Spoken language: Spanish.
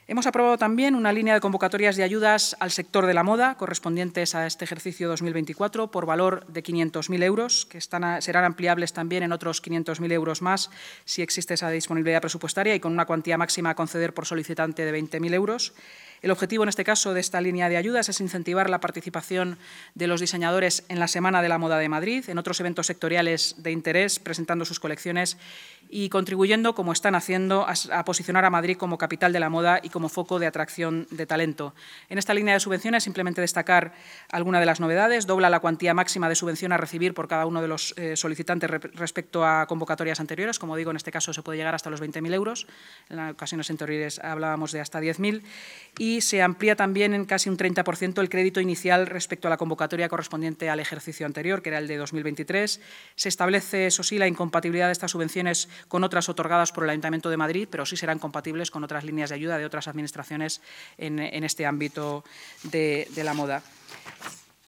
Hemos aprobado también una línea de convocatorias de ayudas al sector de la moda correspondientes a este ejercicio 2024 por valor de 500.000 euros, que serán ampliables también en otros 500.000 euros más si existe esa disponibilidad presupuestaria y con una cuantía máxima a conceder por solicitante de 20.000 euros. El objetivo, en este caso, de esta línea de ayudas es incentivar la participación de los diseñadores en la Semana de la Moda de Madrid, en otros eventos sectoriales de interés, presentando sus colecciones y contribuyendo, como están haciendo, a posicionar a Madrid como capital de la moda y como foco de atracción de talento. En esta línea de subvenciones, simplemente destacar alguna de las novedades. Dobla la cuantía máxima de subvención a recibir por cada uno de los solicitantes respecto a convocatorias anteriores. Como digo, en este caso se puede llegar hasta los 20.000 euros. En ocasiones anteriores hablábamos de hasta 10.000. Y se amplía también en casi un 30% el crédito inicial respecto a la convocatoria correspondiente al ejercicio anterior, que era el de 2023. Se establece, eso sí, la incompatibilidad de estas subvenciones con otras otorgadas por el Ayuntamiento de Madrid, pero sí serán compatibles con otras líneas de ayuda de otras administraciones en este ámbito de la moda.